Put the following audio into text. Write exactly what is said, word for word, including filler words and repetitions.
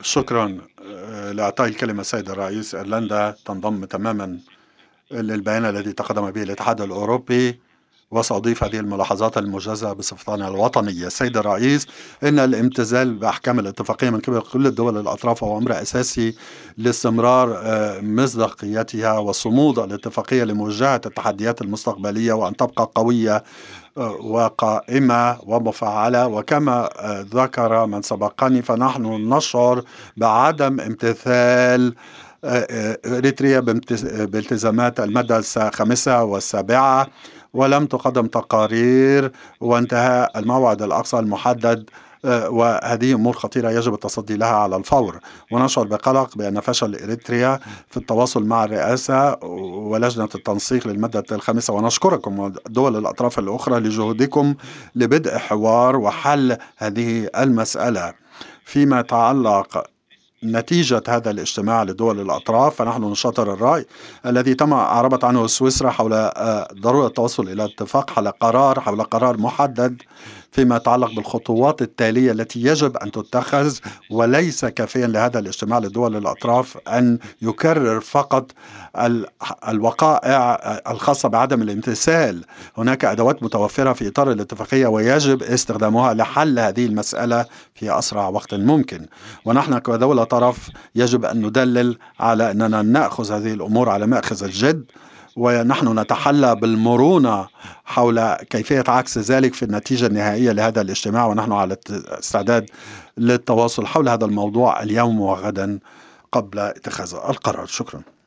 شكرا آه، لإعطائي الكلمة السيد الرئيس. إيرلندا تنضم تماما للبيان الذي تقدم به الاتحاد الأوروبي، وسأضيف هذه الملاحظات الموجزة بصفتنا الوطنية. السيد الرئيس، إن الامتثال بأحكام الاتفاقية من قبل كل الدول الأطراف هو أمر أساسي لاستمرار آه، مصداقيتها وصمود الاتفاقية لمواجهة التحديات المستقبلية، وأن تبقى قوية آه، وقائمة ومفعلة. وكما آه، ذكر من سبقني، فنحن نشعر بعدم امتثال آه، آه، إريتريا بامتز- بالتزامات المادة الخامسة والسابعة، ولم تقدم تقارير، وانتهى الموعد الأقصى المحدد. آه، وهذه أمور خطيرة يجب التصدي لها على الفور. ونشعر بقلق بأن فشل إريتريا في التواصل مع الرئاسة ولجنة التنسيق للمادة الخامسة. ونشكركم ودول الأطراف الأخرى لجهودكم لبدء حوار وحل هذه المسألة. فيما يتعلق نتيجة هذا الاجتماع لدول الأطراف، فنحن نشاطر الرأي الذي تم أعربت عنه سويسرا حول آه، ضرورة التوصل إلى اتفاق حول قرار حول قرار محدد فيما يتعلق بالخطوات التالية التي يجب أن تتخذ. وليس كافيا لهذا الاجتماع لدول الأطراف أن يكرر فقط ال- الوقائع الخاصة بعدم الامتثال. هناك أدوات متوفرة في إطار الاتفاقية، ويجب استخدامها لحل هذه المسألة في أسرع وقت ممكن. ونحن كدولة طرف يجب أن ندلل على أننا نأخذ هذه الأمور على مأخذ الجد، ونحن نتحلى بالمرونة حول كيفية عكس ذلك في النتيجة النهائية لهذا الاجتماع. ونحن على استعداد للتواصل حول هذا الموضوع اليوم وغدا قبل اتخاذ القرار. شكرا.